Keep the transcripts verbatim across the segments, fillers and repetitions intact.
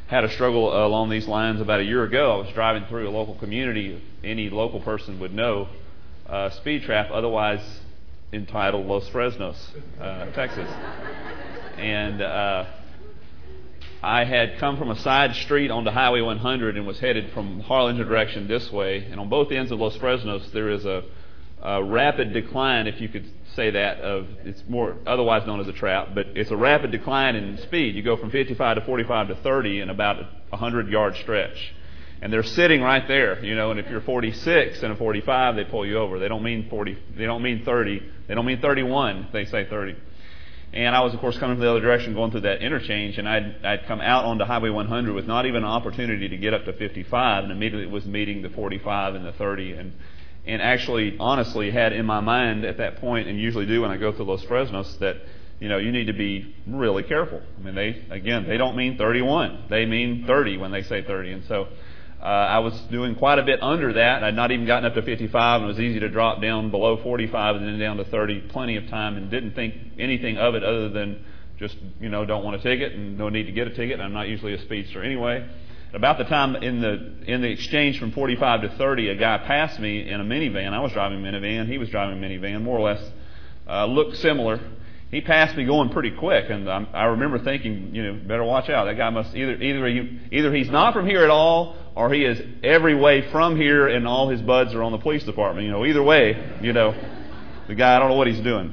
had a struggle along these lines about a year ago. I was driving through a local community. Any local person would know uh, Speed Trap, otherwise entitled Los Fresnos, uh, Texas. And uh, I had come from a side street onto Highway one hundred and was headed from Harlingen direction this way. And on both ends of Los Fresnos, there is a, a rapid decline, if you could say that, of it's more otherwise known as a trap, but it's a rapid decline in speed. You go from fifty-five to forty-five to thirty in about a hundred-yard stretch. And they're sitting right there, you know, and if you're forty-six and a forty-five, they pull you over. They don't mean forty, they don't mean thirty, they don't mean thirty-one, they say thirty. And I was, of course, coming from the other direction, going through that interchange, and I'd, I'd come out onto Highway one hundred with not even an opportunity to get up to fifty-five, and immediately was meeting the forty-five and the thirty, and and actually, honestly, had in my mind at that point, and usually do when I go through Los Fresnos, that, you know, you need to be really careful. I mean, they, again, they don't mean thirty-one. They mean thirty when they say thirty. And so uh, I was doing quite a bit under that. I'd not even gotten up to fifty-five, and it was easy to drop down below forty-five and then down to thirty, plenty of time, and didn't think anything of it other than just, you know, don't want a ticket and no need to get a ticket. And I'm not usually a speedster anyway. About the time in the in the exchange from forty-five to thirty, a guy passed me in a minivan. I was driving a minivan. He was driving a minivan, more or less uh, looked similar. He passed me going pretty quick, and I, I remember thinking, you know, better watch out. That guy must either either he, either he's not from here at all, or he is every way from here, and all his buds are on the police department. You know, either way, you know, the guy, I don't know what he's doing.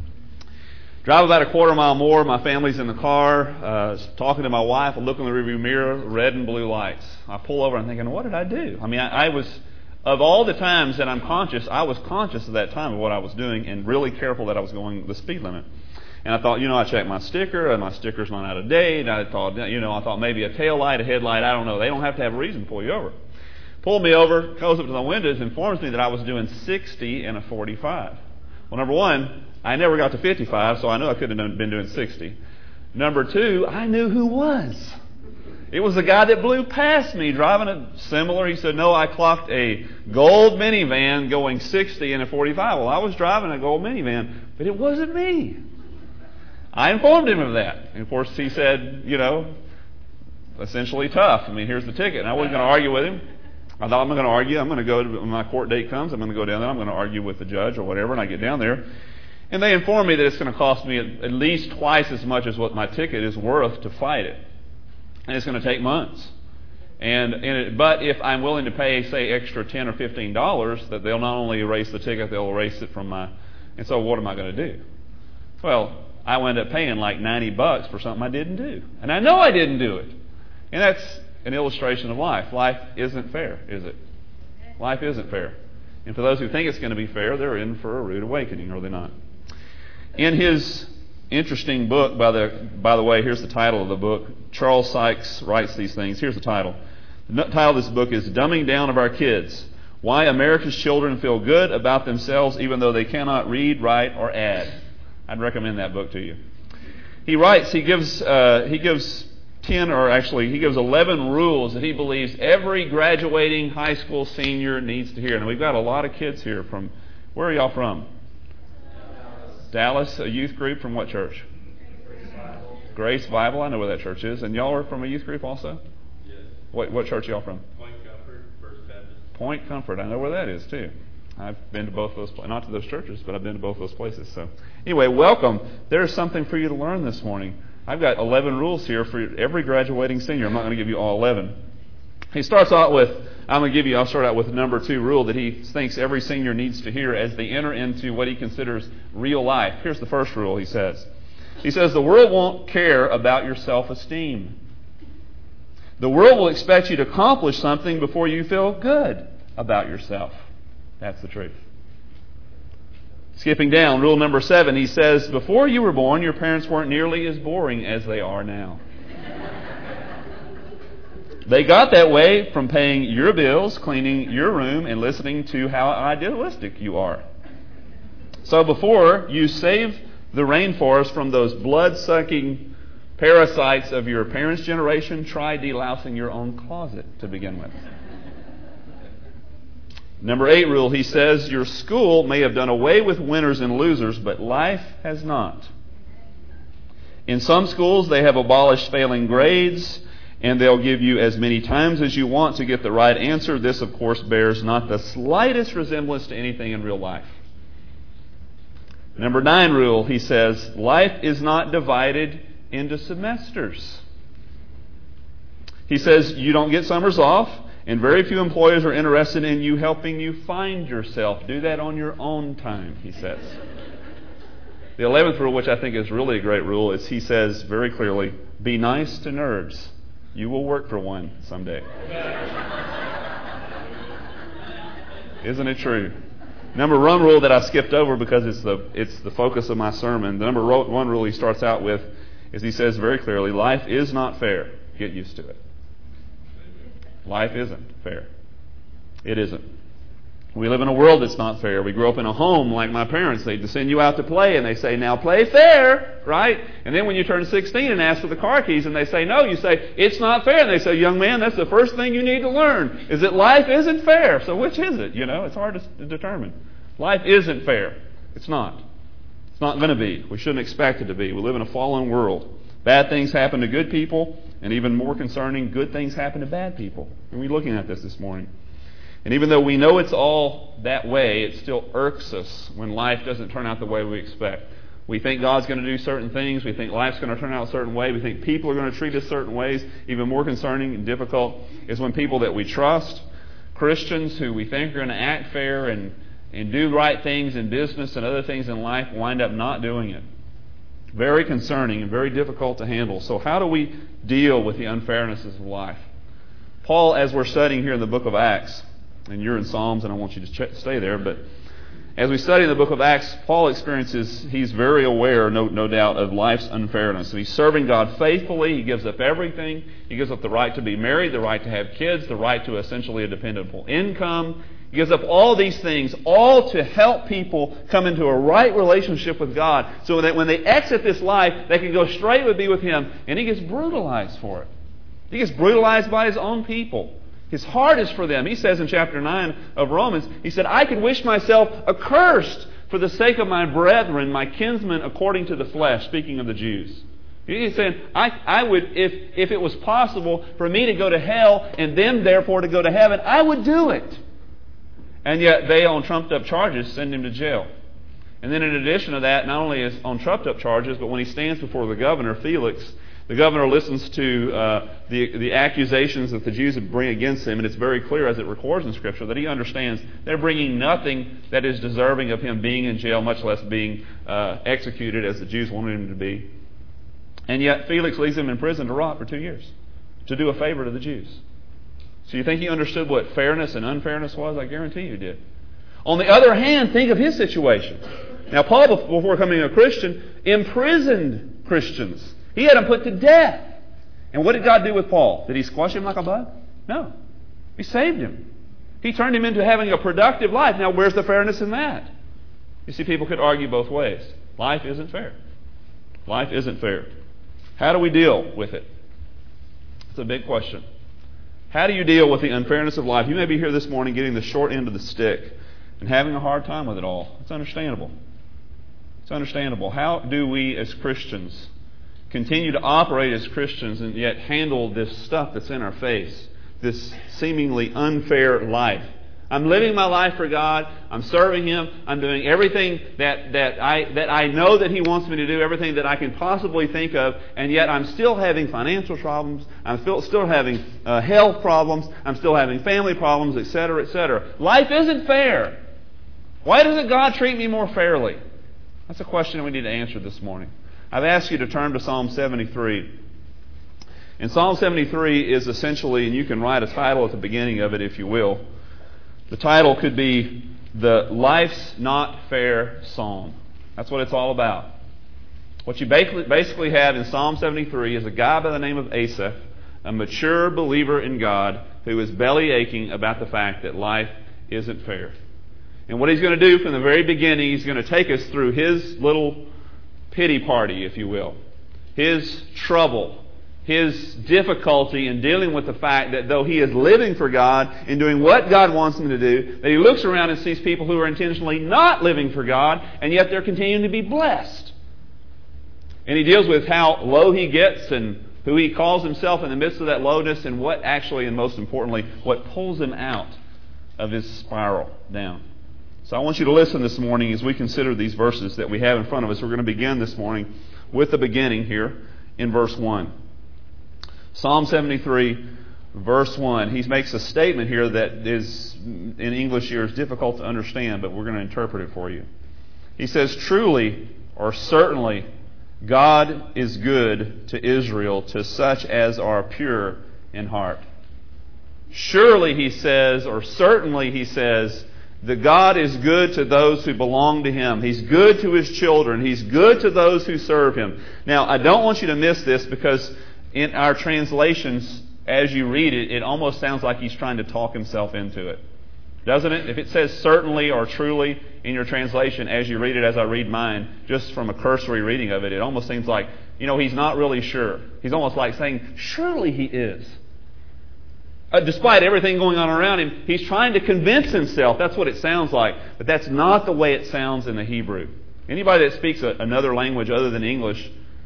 Drive about a quarter mile more. My family's in the car, uh, talking to my wife. I look in the rearview mirror, red and blue lights. I pull over and thinking, what did I do? I mean, I, I was, of all the times that I'm conscious, I was conscious at that time of what I was doing and really careful that I was going the speed limit. And I thought, you know, I checked my sticker, and my sticker's not out of date. I thought, you know, I thought maybe a tail light, a headlight, I don't know. They don't have to have a reason to pull you over. Pulled me over, goes up to the windows, informs me that I was doing sixty and a forty-five. Well, number one, I never got to fifty-five, so I knew I couldn't have been doing sixty. Number two, I knew who was. It was the guy that blew past me driving a similar. He said, no, I clocked a gold minivan going sixty and a forty-five. Well, I was driving a gold minivan, but it wasn't me. I informed him of that. And of course, he said, you know, essentially tough. I mean, here's the ticket. And I wasn't going to argue with him. I thought, I'm not going to argue. I'm going to go, to, when my court date comes, I'm going to go down there. I'm going to argue with the judge or whatever. And I get down there. And they inform me that it's going to cost me at, at least twice as much as what my ticket is worth to fight it. And it's going to take months. And, and it, but if I'm willing to pay, say, extra ten or fifteen dollars, that they'll not only erase the ticket, they'll erase it from my... And so what am I going to do? Well, I wound up paying like ninety bucks for something I didn't do. And I know I didn't do it. And that's an illustration of life. Life isn't fair, is it? Life isn't fair. And for those who think it's going to be fair, they're in for a rude awakening, are they not? In his interesting book, by the by the way, here's the title of the book. Charles Sykes writes these things. Here's the title. The title of this book is Dumbing Down of Our Kids: Why America's Children Feel Good About Themselves Even Though They Cannot Read, Write, or Add. I'd recommend that book to you. He writes, he gives uh, he gives ten, or actually he gives eleven rules that he believes every graduating high school senior needs to hear. And we've got a lot of kids here from, where are y'all from? Dallas. Dallas, a youth group from what church? Grace Bible. Grace Bible, I know where that church is. And y'all are from a youth group also? Yes. What, what church are y'all from? Point Comfort, First Baptist. Point Comfort, I know where that is too. I've been to both those, not to those churches, but I've been to both those places. So anyway, welcome. There's something for you to learn this morning. I've got eleven rules here for every graduating senior. I'm not going to give you all eleven. He starts out with, I'm going to give you, I'll start out with number two rule that he thinks every senior needs to hear as they enter into what he considers real life. Here's the first rule, he says. He says, the world won't care about your self-esteem. The world will expect you to accomplish something before you feel good about yourself. That's the truth. Skipping down, rule number seven, he says, before you were born, your parents weren't nearly as boring as they are now. They got that way from paying your bills, cleaning your room, and listening to how idealistic you are. So before you save the rainforest from those blood-sucking parasites of your parents' generation, try delousing your own closet to begin with. Number eight rule, he says, your school may have done away with winners and losers, but life has not. In some schools, they have abolished failing grades and they'll give you as many times as you want to get the right answer. This, of course, bears not the slightest resemblance to anything in real life. Number nine rule, he says, life is not divided into semesters. He says you don't get summers off, and very few employers are interested in you helping you find yourself. Do that on your own time, he says. The eleventh rule, which I think is really a great rule, is he says very clearly, be nice to nerds. You will work for one someday. Isn't it true? Number one rule that I skipped over because it's the it's the focus of my sermon. The number one rule he starts out with is he says very clearly, life is not fair. Get used to it. Life isn't fair. It isn't. We live in a world that's not fair. We grew up in a home like my parents. They send you out to play and they say, now play fair, right? And then when you turn sixteen and ask for the car keys and they say no, you say, it's not fair. And they say, young man, that's the first thing you need to learn, is that life isn't fair. So which is it? You know, it's hard to determine. Life isn't fair. It's not. It's not going to be. We shouldn't expect it to be. We live in a fallen world. Bad things happen to good people, and even more concerning, good things happen to bad people. And we're looking at this this morning. And even though we know it's all that way, it still irks us when life doesn't turn out the way we expect. We think God's going to do certain things. We think life's going to turn out a certain way. We think people are going to treat us certain ways. Even more concerning and difficult is when people that we trust, Christians who we think are going to act fair and, and do right things in business and other things in life, wind up not doing it. Very concerning and very difficult to handle. So how do we deal with the unfairnesses of life? Paul, as we're studying here in the book of Acts, and you're in Psalms, and I want you to ch- stay there, but as we study the book of Acts, Paul experiences, he's very aware, no, no doubt, of life's unfairness. And he's serving God faithfully. He gives up everything. He gives up the right to be married, the right to have kids, the right to essentially a dependable income. He gives up all these things, all to help people come into a right relationship with God so that when they exit this life, they can go straight to be with Him. And he gets brutalized for it. He gets brutalized by his own people. His heart is for them. He says in chapter nine of Romans, he said, I could wish myself accursed for the sake of my brethren, my kinsmen according to the flesh, speaking of the Jews. He's saying, I, I would, if, if it was possible for me to go to hell and them therefore to go to heaven, I would do it. And yet they, on trumped-up charges, send him to jail. And then in addition to that, not only is on trumped-up charges, but when he stands before the governor, Felix, the governor listens to uh, the, the accusations that the Jews bring against him, and it's very clear, as it records in Scripture, that he understands they're bringing nothing that is deserving of him being in jail, much less being uh, executed as the Jews wanted him to be. And yet Felix leaves him in prison to rot for two years to do a favor to the Jews. So you think he understood what fairness and unfairness was? I guarantee you did. On the other hand, think of his situation. Now, Paul, before becoming a Christian, imprisoned Christians. He had them put to death. And what did God do with Paul? Did He squash him like a bug? No. He saved him. He turned him into having a productive life. Now, where's the fairness in that? You see, people could argue both ways. Life isn't fair. Life isn't fair. How do we deal with it? It's a big question. How do you deal with the unfairness of life? You may be here this morning getting the short end of the stick and having a hard time with it all. It's understandable. It's understandable. How do we as Christians continue to operate as Christians and yet handle this stuff that's in our face, this seemingly unfair life? I'm living my life for God. I'm serving Him. I'm doing everything that, that I that I know that He wants me to do, everything that I can possibly think of, and yet I'm still having financial problems. I'm still, still having uh, health problems. I'm still having family problems, et cetera, et cetera. Life isn't fair. Why doesn't God treat me more fairly? That's a question we need to answer this morning. I've asked you to turn to Psalm seventy-three. And Psalm seventy-three is essentially, and you can write a title at the beginning of it if you will. The title could be the Life's Not Fair Psalm. That's what it's all about. What you basically, basically have in Psalm seventy-three is a guy by the name of Asaph, a mature believer in God who is belly aching about the fact that life isn't fair. And what he's going to do from the very beginning, he's going to take us through his little pity party, if you will. His trouble. His difficulty in dealing with the fact that though he is living for God and doing what God wants him to do, that he looks around and sees people who are intentionally not living for God, and yet they're continuing to be blessed. And he deals with how low he gets and who He calls Himself in the midst of that lowness, and what actually, and most importantly, what pulls Him out of His spiral down. So I want you to listen this morning as we consider these verses that we have in front of us. We're going to begin this morning with the beginning here in verse one. Psalm seventy-three, verse one. He makes a statement here that is, in English here, is difficult to understand, but we're going to interpret it for you. He says, "Truly, or certainly, God is good to Israel, to such as are pure in heart." Surely, he says, or certainly he says, that God is good to those who belong to Him. He's good to His children. He's good to those who serve Him. Now, I don't want you to miss this, because in our translations, as you read it, it almost sounds like he's trying to talk himself into it. Doesn't it? If it says certainly or truly in your translation, as you read it, as I read mine, just from a cursory reading of it, it almost seems like, you know, he's not really sure. He's almost like saying, surely he is. Uh, despite everything going on around him, he's trying to convince himself. That's what it sounds like. But that's not the way it sounds in the Hebrew. Anybody that speaks a, another language other than English,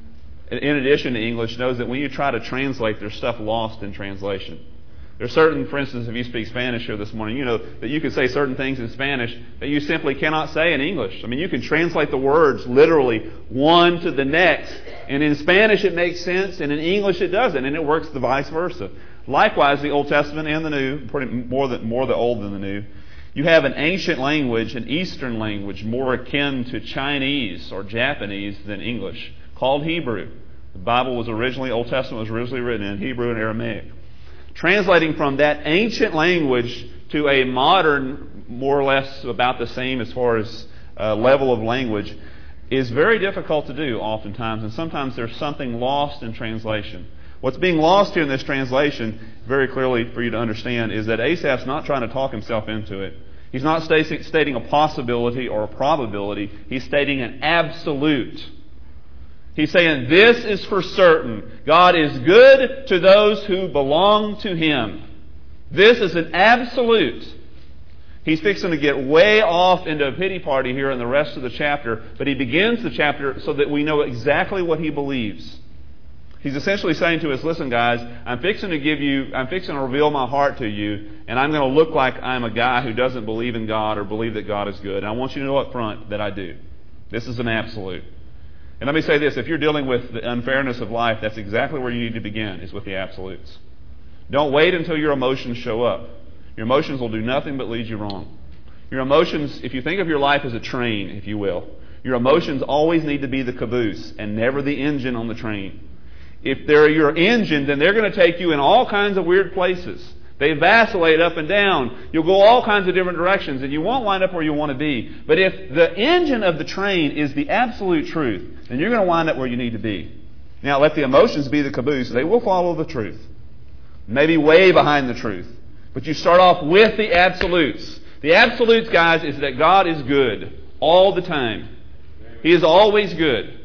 in addition to English, knows that when you try to translate, there's stuff lost in translation. There's certain, for instance, if you speak Spanish here this morning, you know that you can say certain things in Spanish that you simply cannot say in English. I mean, you can translate the words literally one to the next, and in Spanish it makes sense, and in English it doesn't, and it works the vice versa. Likewise, the Old Testament and the New, pretty more than more the Old than the New, you have an ancient language, an Eastern language, more akin to Chinese or Japanese than English, called Hebrew. The Bible was originally, Old Testament was originally written in Hebrew and Aramaic. Translating from that ancient language to a modern, more or less about the same as far as uh, level of language, is very difficult to do oftentimes, and sometimes there's something lost in translation. What's being lost here in this translation, very clearly for you to understand, is that Asaph's not trying to talk himself into it. He's not stating a possibility or a probability. He's stating an absolute. He's saying this is for certain. God is good to those who belong to Him. This is an absolute. He's fixing to get way off into a pity party here in the rest of the chapter, but he begins the chapter so that we know exactly what he believes. He's essentially saying to us, listen guys, I'm fixing to give you, I'm fixing to reveal my heart to you, and I'm going to look like I'm a guy who doesn't believe in God or believe that God is good. And I want you to know up front that I do. This is an absolute. And let me say this, if you're dealing with the unfairness of life, that's exactly where you need to begin, is with the absolutes. Don't wait until your emotions show up. Your emotions will do nothing but lead you wrong. Your emotions, if you think of your life as a train, if you will, your emotions always need to be the caboose and never the engine on the train. If they're your engine, then they're going to take you in all kinds of weird places. They vacillate up and down. You'll go all kinds of different directions, and you won't wind up where you want to be. But if the engine of the train is the absolute truth, then you're going to wind up where you need to be. Now, let the emotions be the caboose. They will follow the truth. Maybe way behind the truth. But you start off with the absolutes. The absolutes, guys, is that God is good all the time. He is always good.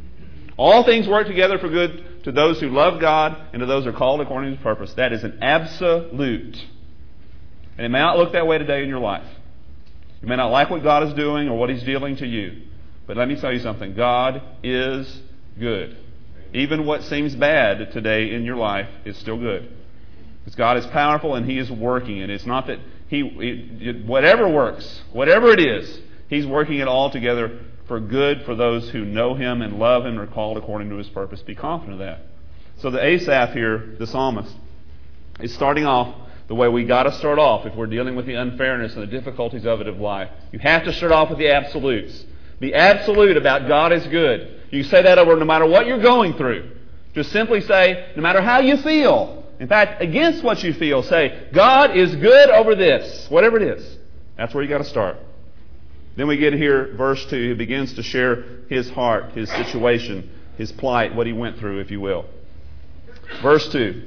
All things work together for good to those who love God and to those who are called according to His purpose. That is an absolute. And it may not look that way today in your life. You may not like what God is doing or what He's dealing to you. But let me tell you something. God is good. Even what seems bad today in your life is still good. Because God is powerful and He is working. And it's not that He, it, it, whatever works, whatever it is, He's working it all together for good for those who know Him and love Him and are called according to His purpose. Be confident of that. So the Asaph here, the psalmist, is starting off the way we got to start off if we're dealing with the unfairness and the difficulties of it of life. You have to start off with the absolutes. Be absolute about God is good. You say that over no matter what you're going through. Just simply say, no matter how you feel. In fact, against what you feel, say, God is good over this. Whatever it is. That's where you got to start. Then we get here, verse two. He begins to share his heart, his situation, his plight, what he went through, if you will. Verse two.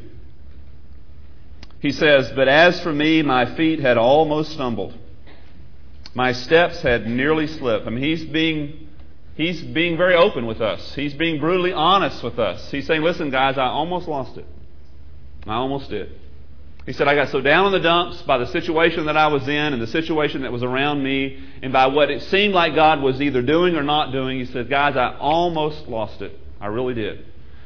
He says, "But as for me, my feet had almost stumbled. My steps had nearly slipped." I mean, he's being, he's being very open with us. He's being brutally honest with us. He's saying, listen, guys, I almost lost it. I almost did. He said, I got so down in the dumps by the situation that I was in and the situation that was around me and by what it seemed like God was either doing or not doing. He said, guys, I almost lost it. I really did.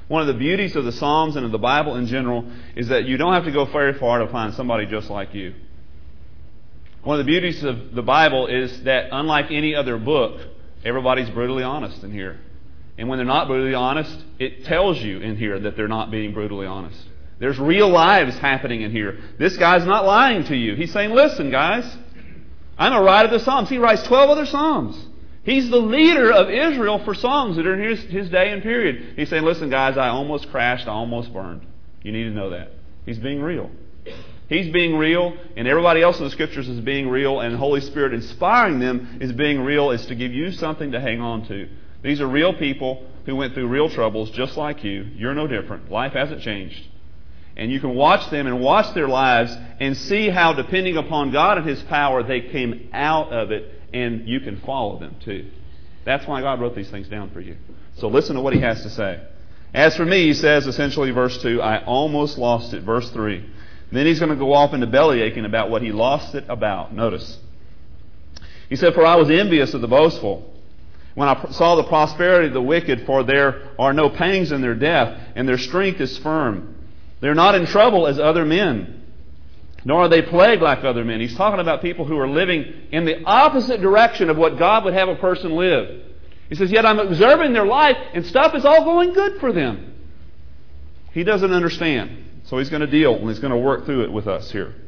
One of the beauties of the Psalms and of the Bible in general is that you don't have to go very far to find somebody just like you. One of the beauties of the Bible is that unlike any other book, everybody's brutally honest in here. And when they're not brutally honest, it tells you in here that they're not being brutally honest. There's real lives happening in here. This guy's not lying to you. He's saying, listen, guys, I'm a writer of the Psalms. He writes twelve other Psalms. He's the leader of Israel for songs that are in his, his day and period. He's saying, listen, guys, I almost crashed. I almost burned. You need to know that. He's being real. He's being real, and everybody else in the Scriptures is being real, and the Holy Spirit inspiring them is being real, is to give you something to hang on to. These are real people who went through real troubles just like you. You're no different. Life hasn't changed. And you can watch them and watch their lives and see how, depending upon God and His power, they came out of it, and you can follow them too. That's why God wrote these things down for you. So listen to what He has to say. As for me, He says, essentially, verse two, I almost lost it. Verse three. Then He's going to go off into bellyaching about what He lost it about. Notice. He said, for I was envious of the boastful when I saw the prosperity of the wicked, for there are no pangs in their death, and their strength is firm. They're not in trouble as other men, nor are they plagued like other men. He's talking about people who are living in the opposite direction of what God would have a person live. He says, yet I'm observing their life, and stuff is all going good for them. He doesn't understand. So He's going to deal, and He's going to work through it with us here.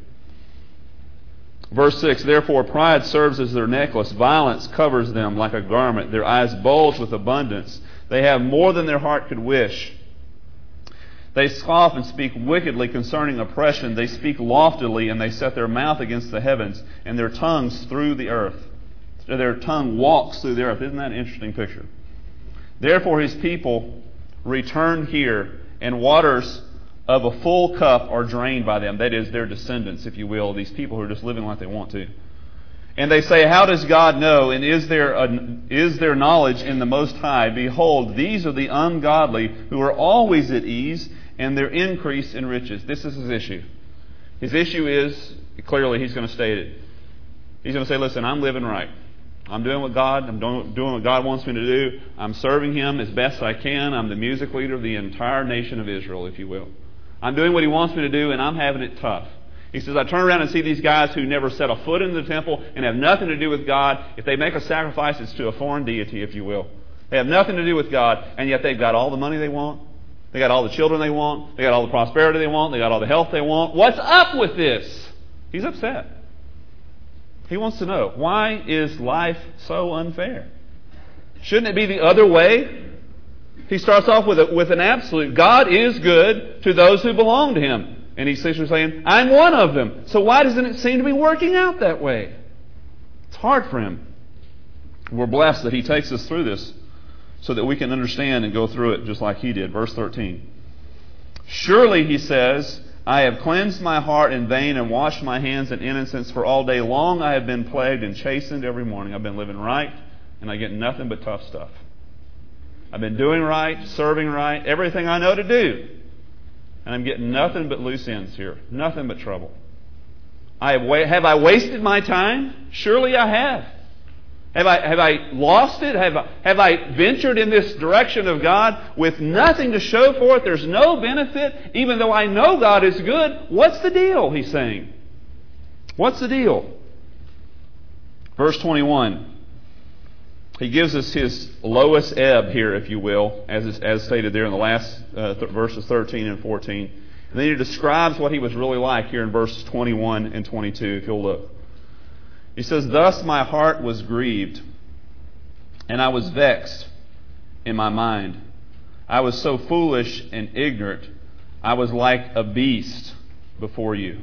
Verse six, therefore pride serves as their necklace. Violence covers them like a garment. Their eyes bulge with abundance. They have more than their heart could wish. They scoff and speak wickedly concerning oppression. They speak loftily, and they set their mouth against the heavens, and their tongues through the earth. Their tongue walks through the earth. Isn't that an interesting picture? Therefore His people return here, and waters of a full cup are drained by them. That is, their descendants, if you will, these people who are just living like they want to. And they say, how does God know? And is there a, is there knowledge in the Most High? Behold, these are the ungodly who are always at ease, and their increase in riches. This is his issue. His issue is, clearly he's going to state it. He's going to say, listen, I'm living right. I'm doing what God, I'm doing, doing what God wants me to do. I'm serving Him as best I can. I'm the music leader of the entire nation of Israel, if you will. I'm doing what He wants me to do, and I'm having it tough. He says, I turn around and see these guys who never set a foot in the temple and have nothing to do with God. If they make a sacrifice, it's to a foreign deity, if you will. They have nothing to do with God, and yet they've got all the money they want. They got all the children they want. They got all the prosperity they want. They got all the health they want. What's up with this? He's upset. He wants to know, why is life so unfair? Shouldn't it be the other way? He starts off with a, with an absolute. God is good to those who belong to Him. And he's saying, I'm one of them. So why doesn't it seem to be working out that way? It's hard for him. We're blessed that He takes us through this so that we can understand and go through it just like He did. Verse thirteen. Surely, He says, I have cleansed my heart in vain and washed my hands in innocence, for all day long I have been plagued and chastened every morning. I've been living right, and I get nothing but tough stuff. I've been doing right, serving right, everything I know to do. And I'm getting nothing but loose ends here. Nothing but trouble. I have, wa- have I wasted my time? Surely I have. Have I, have I lost it? Have I, have I ventured in this direction of God with nothing to show for it? There's no benefit, even though I know God is good. What's the deal, he's saying? What's the deal? Verse twenty-one. He gives us his lowest ebb here, if you will, as, as stated there in the last uh, th- verses thirteen and fourteen. And then he describes what he was really like here in verses twenty-one and twenty-two, if you'll look. He says, thus my heart was grieved, and I was vexed in my mind. I was so foolish and ignorant, I was like a beast before you.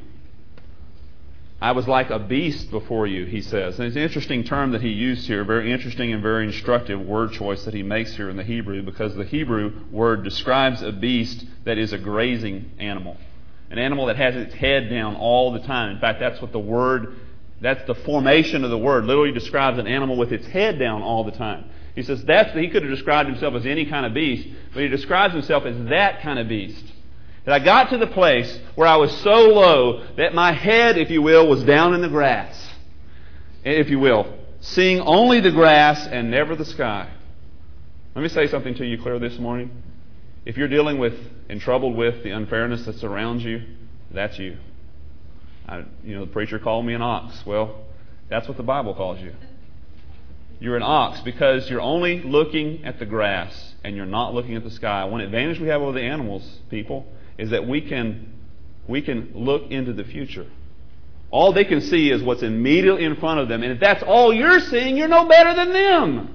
I was like a beast before you, he says. And it's an interesting term that he used here, very interesting and very instructive word choice that he makes here in the Hebrew, because the Hebrew word describes a beast that is a grazing animal. An animal that has its head down all the time. In fact, that's what the word, that's the formation of the word, literally describes an animal with its head down all the time. He says that's he could have described himself as any kind of beast, but he describes himself as that kind of beast. That I got to the place where I was so low that my head, if you will, was down in the grass, if you will, seeing only the grass and never the sky. Let me say something to you clear this morning. If you're dealing with and troubled with the unfairness that's around you, that's you. I, you know, the preacher called me an ox. Well, that's what the Bible calls you. You're an ox because you're only looking at the grass and you're not looking at the sky. One advantage we have over the animals, people, is that we can we can look into the future. All they can see is what's immediately in front of them. And if that's all you're seeing, you're no better than them.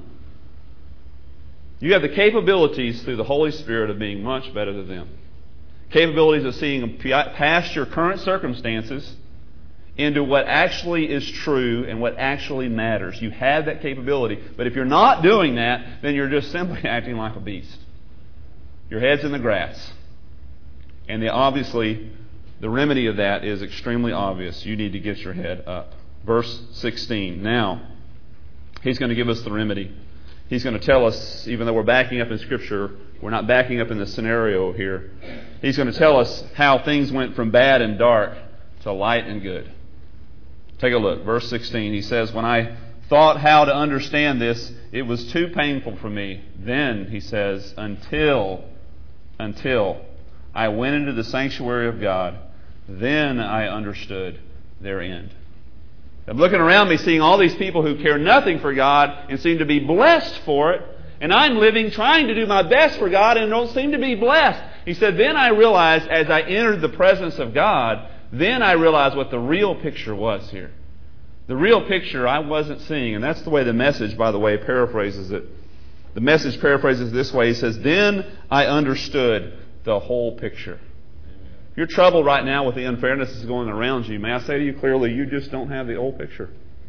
You have the capabilities through the Holy Spirit of being much better than them. Capabilities of seeing past your current circumstances into what actually is true and what actually matters. You have that capability. But if you're not doing that, then you're just simply acting like a beast. Your head's in the grass. And the, obviously, the remedy of that is extremely obvious. You need to get your head up. Verse sixteen. Now, he's going to give us the remedy. He's going to tell us, even though we're backing up in Scripture, we're not backing up in the scenario here. He's going to tell us how things went from bad and dark to light and good. Take a look. Verse sixteen. He says, when I thought how to understand this, it was too painful for me. Then, he says, until, until I went into the sanctuary of God, then I understood their end. I'm looking around me, seeing all these people who care nothing for God and seem to be blessed for it. And I'm living trying to do my best for God and don't seem to be blessed. He said, then I realized as I entered the presence of God, then I realized what the real picture was here. The real picture I wasn't seeing. And that's the way the Message, by the way, paraphrases it. The Message paraphrases this way. He says, then I understood the whole picture. If you're troubled right now with the unfairness that's going around you, may I say to you clearly, you just don't have the whole picture.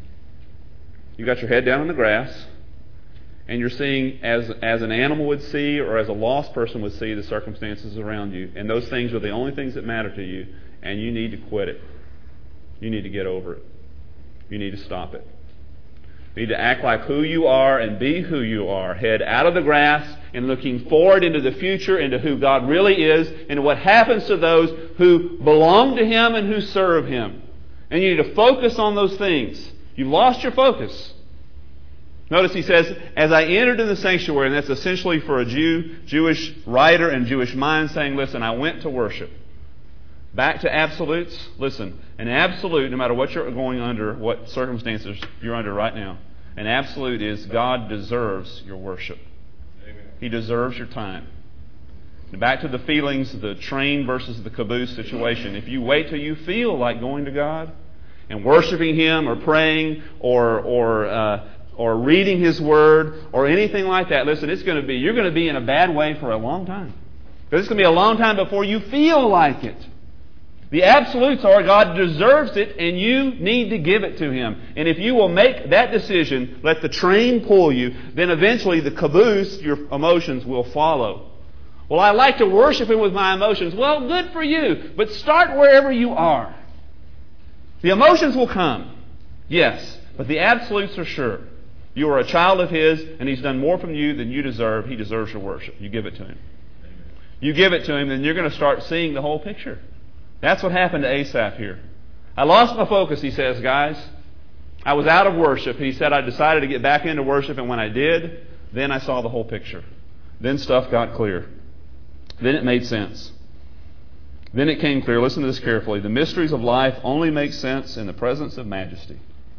You got your head down in the grass, and you're seeing as as an animal would see or as a lost person would see the circumstances around you. And those things are the only things that matter to you, and you need to quit it. You need to get over it. You need to stop it. You need to act like who you are and be who you are. Head out of the grass and looking forward into the future, into who God really is, and what happens to those who belong to Him and who serve Him. And you need to focus on those things. You've lost your focus. Notice he says, as I entered in the sanctuary, and that's essentially for a Jew, Jewish writer and Jewish mind saying, listen, I went to worship. Back to absolutes. Listen, an absolute, no matter what you're going under, what circumstances you're under right now, an absolute is God deserves your worship. Amen. He deserves your time. And back to the feelings, the train versus the caboose situation. If you wait till you feel like going to God and worshiping Him or praying or or uh, or reading His Word or anything like that, listen, it's going to be you're going to be in a bad way for a long time. Because it's going to be a long time before you feel like it. The absolutes are God deserves it and you need to give it to Him. And if you will make that decision, let the train pull you, then eventually the caboose, your emotions, will follow. Well, I like to worship Him with my emotions. Well, good for you. But start wherever you are. The emotions will come. Yes. But the absolutes are sure. You are a child of His and He's done more from you than you deserve. He deserves your worship. You give it to Him. You give it to Him, then you're going to start seeing the whole picture. That's what happened to Asaph here. I lost my focus, he says, guys. I was out of worship. He said I decided to get back into worship, and when I did, then I saw the whole picture. Then stuff got clear. Then it made sense. Then it came clear. Listen to this carefully. The mysteries of life only make sense in the presence of majesty.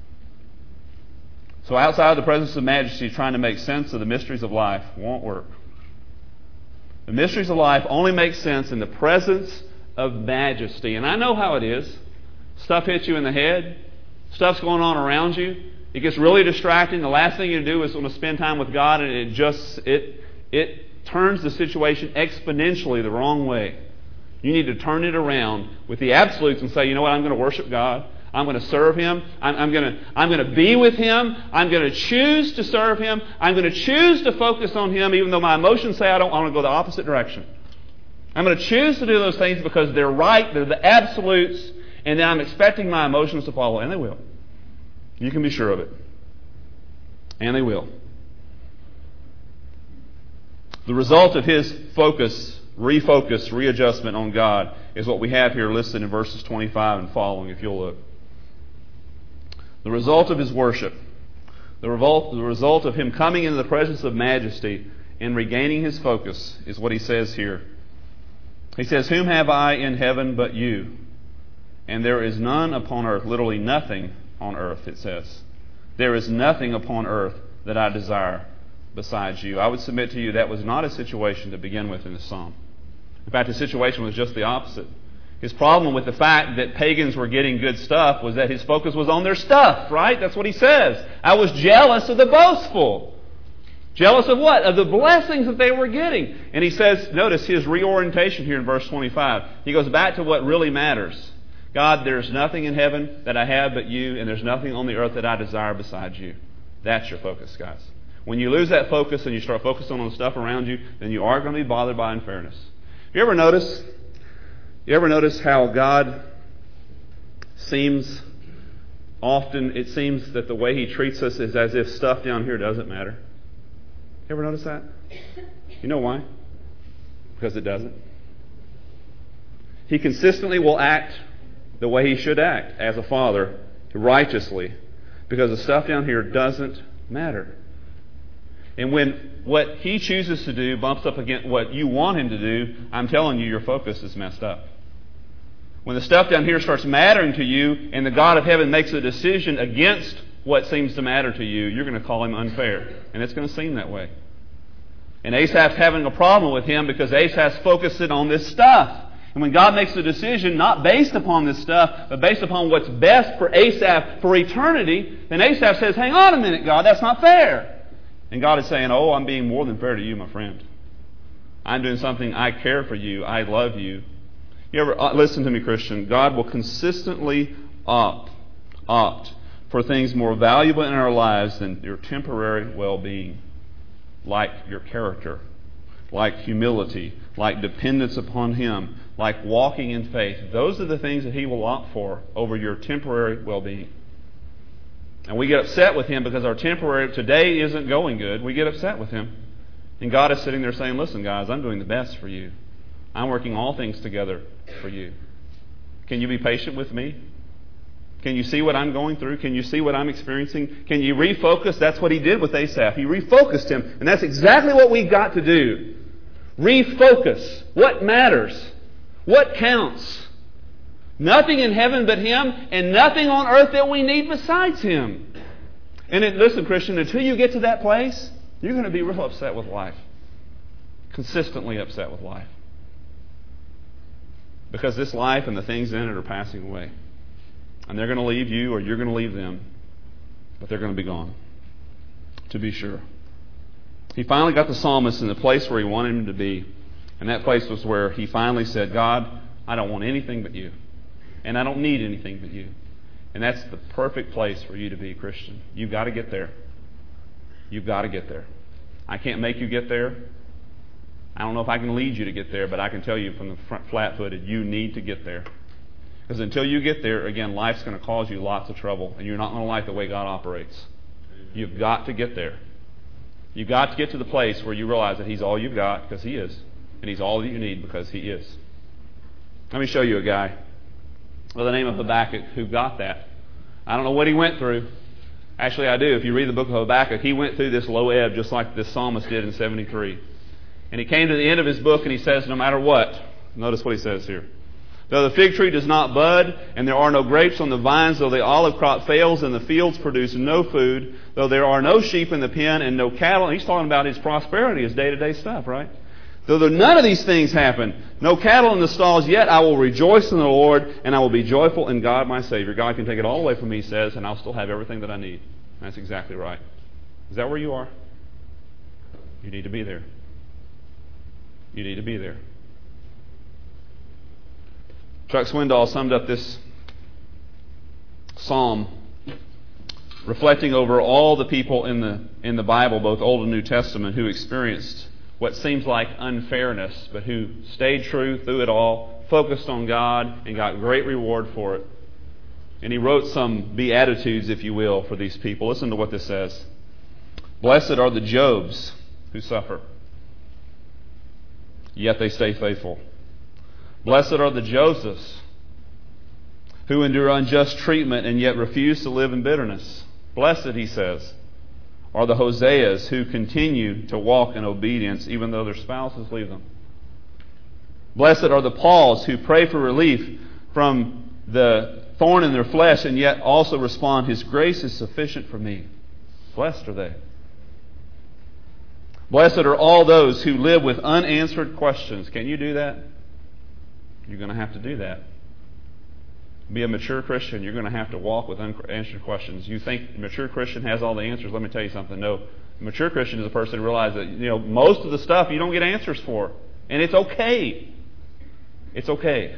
So outside of the presence of majesty, trying to make sense of the mysteries of life won't work. The mysteries of life only make sense in the presence of majesty. And I know how it is. Stuff hits you in the head. Stuff's going on around you. It gets really distracting. The last thing you do is want to spend time with God, and it just it it turns the situation exponentially the wrong way. You need to turn it around with the absolutes and say, you know what, I'm going to worship God. I'm going to serve Him. I'm, I'm going to I'm going to be with Him. I'm going to choose to serve Him. I'm going to choose to focus on Him, even though my emotions say I don't want to go the opposite direction. I'm going to choose to do those things because they're right, they're the absolutes, and then I'm expecting my emotions to follow, and they will. You can be sure of it. And they will. The result of his focus, refocus, readjustment on God is what we have here listed in verses twenty-five and following, if you'll look. The result of his worship, the result, the result of him coming into the presence of majesty, in regaining his focus is what he says here. He says, "Whom have I in heaven but you? And there is none upon earth," literally nothing on earth, it says. "There is nothing upon earth that I desire besides you." I would submit to you that was not a situation to begin with in the psalm. In fact, the situation was just the opposite. His problem with the fact that pagans were getting good stuff was that his focus was on their stuff, right? That's what he says. "I was jealous of the boastful." Jealous of what? Of the blessings that they were getting. And he says, notice his reorientation here in verse twenty-five. He goes back to what really matters. "God, there's nothing in heaven that I have but you, and there's nothing on the earth that I desire besides you." That's your focus, guys. When you lose that focus and you start focusing on the stuff around you, then you are going to be bothered by unfairness. You ever notice? You ever notice how God seems often, it seems that the way He treats us is as if stuff down here doesn't matter? You ever notice that? You know why? Because it doesn't. He consistently will act the way He should act as a father, righteously, because the stuff down here doesn't matter. And when what He chooses to do bumps up against what you want Him to do, I'm telling you, your focus is messed up. When the stuff down here starts mattering to you and the God of heaven makes a decision against what seems to matter to you, you're going to call Him unfair. And it's going to seem that way. And Asaph's having a problem with him because Asaph's focusing on this stuff. And when God makes a decision not based upon this stuff, but based upon what's best for Asaph for eternity, then Asaph says, "Hang on a minute, God, that's not fair." And God is saying, "Oh, I'm being more than fair to you, my friend. I'm doing something. I care for you. I love you." You ever uh, listen to me, Christian? God will consistently opt, opt for things more valuable in our lives than your temporary well-being, like your character, like humility, like dependence upon Him, like walking in faith. Those are the things that He will opt for over your temporary well-being. And we get upset with Him because our temporary today isn't going good. We get upset with Him. And God is sitting there saying, "Listen, guys, I'm doing the best for you. I'm working all things together for you. Can you be patient with me? Can you see what I'm going through? Can you see what I'm experiencing? Can you refocus?" That's what He did with Asaph. He refocused him. And that's exactly what we've got to do. Refocus. What matters? What counts? Nothing in heaven but Him, and nothing on earth that we need besides Him. And it, listen, Christian, until you get to that place, you're going to be real upset with life. Consistently upset with life. Because this life and the things in it are passing away. And they're going to leave you, or you're going to leave them. But they're going to be gone. To be sure. He finally got the psalmist in the place where he wanted him to be. And that place was where he finally said, "God, I don't want anything but you. And I don't need anything but you." And that's the perfect place for you to be, Christian. You've got to get there. You've got to get there. I can't make you get there. I don't know if I can lead you to get there, but I can tell you from the front flat-footed, you need to get there. Because until you get there, again, life's going to cause you lots of trouble, and you're not going to like the way God operates. You've got to get there. You've got to get to the place where you realize that He's all you've got, because He is. And He's all that you need, because He is. Let me show you a guy by the name of Habakkuk who got that. I don't know what he went through. Actually, I do. If you read the book of Habakkuk, he went through this low ebb just like this psalmist did in seventy-three. And he came to the end of his book and he says, no matter what, notice what he says here. "Though the fig tree does not bud, and there are no grapes on the vines, though the olive crop fails, and the fields produce no food, though there are no sheep in the pen and no cattle," and he's talking about his prosperity, his day-to-day stuff, right? "Though there none of these things happen, no cattle in the stalls, yet I will rejoice in the Lord, and I will be joyful in God my Savior." God can take it all away from me, he says, and I'll still have everything that I need. That's exactly right. Is that where you are? You need to be there. You need to be there. Chuck Swindoll summed up this psalm reflecting over all the people in the in the Bible, both Old and New Testament, who experienced what seems like unfairness, but who stayed true through it all, focused on God, and got great reward for it. And he wrote some beatitudes, if you will, for these people. Listen to what this says. "Blessed are the Jobs who suffer, yet they stay faithful. Blessed are the Josephs who endure unjust treatment and yet refuse to live in bitterness. Blessed," he says, are the Hoseas who continue to walk in obedience even though their spouses leave them. Blessed are the Pauls who pray for relief from the thorn in their flesh and yet also respond, His grace is sufficient for me. Blessed are they. Blessed are all those who live with unanswered questions. Can you do that? You're going to have to do that. Be a mature Christian, you're going to have to walk with unanswered questions. You think a mature Christian has all the answers? Let me tell you something. No. A mature Christian is a person who realizes that, you know, most of the stuff you don't get answers for. And it's okay. It's okay.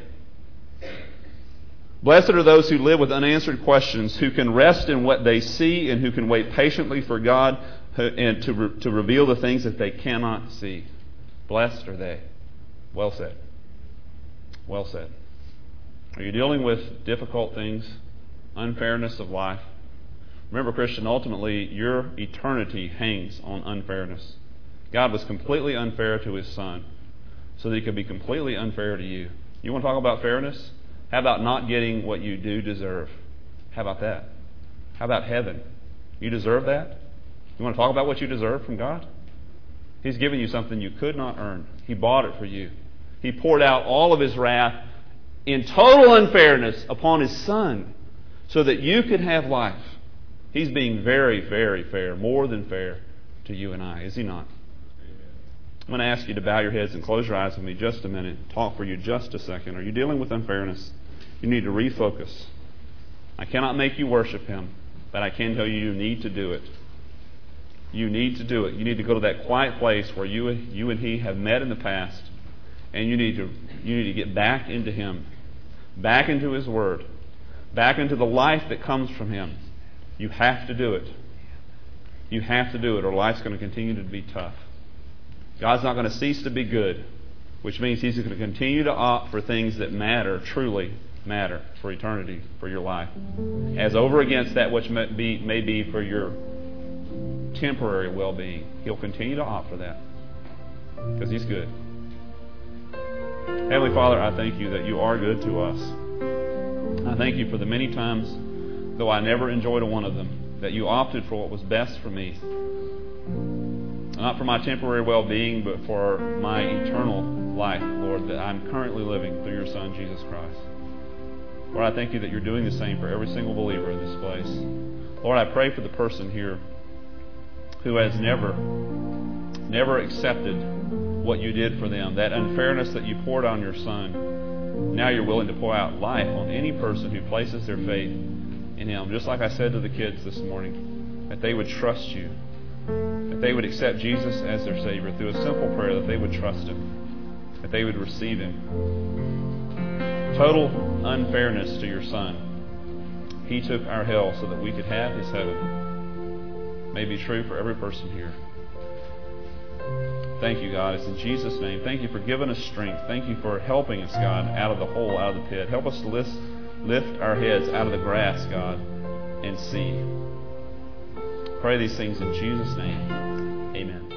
Blessed are those who live with unanswered questions, who can rest in what they see and who can wait patiently for God and to, re- to reveal the things that they cannot see. Blessed are they. Well said. Well said. Are you dealing with difficult things? Unfairness of life? Remember, Christian, ultimately your eternity hangs on unfairness. God was completely unfair to His Son so that He could be completely unfair to you. You want to talk about fairness? How about not getting what you do deserve? How about that? How about heaven? You deserve that? You want to talk about what you deserve from God? He's given you something you could not earn. He bought it for you. He poured out all of His wrath in total unfairness upon His Son so that you could have life. He's being very, very fair, more than fair to you and I, is He not? I'm going to ask you to bow your heads and close your eyes with me just a minute. Talk for you just a second. Are you dealing with unfairness? You need to refocus. I cannot make you worship Him, but I can tell you you need to do it. You need to do it. You need to go to that quiet place where you, you and He have met in the past, and you need to you need to get back into Him, back into His Word, back into the life that comes from Him. You have to do it. You have to do it, or life's going to continue to be tough. God's not going to cease to be good, which means He's going to continue to opt for things that matter, truly matter, for eternity, for your life, as over against that which may be, may be for your temporary well-being. He'll continue to opt for that because He's good. Heavenly Father, I thank You that You are good to us. I thank You for the many times, though I never enjoyed a one of them, that You opted for what was best for me. Not for my temporary well-being, but for my eternal life, Lord, that I'm currently living through Your Son, Jesus Christ. Lord, I thank You that You're doing the same for every single believer in this place. Lord, I pray for the person here who has never, never accepted what You did for them, that unfairness that You poured on Your Son. Now You're willing to pour out life on any person who places their faith in Him. Just like I said to the kids this morning, that they would trust You, that they would accept Jesus as their Savior through a simple prayer, that they would trust Him, that they would receive Him. Total unfairness to Your Son. He took our hell so that we could have His heaven. May be true for every person here. Thank You, God. It's in Jesus' name. Thank You for giving us strength. Thank You for helping us, God, out of the hole, out of the pit. Help us to lift, lift our heads out of the grass, God, and see. Pray these things in Jesus' name. Amen.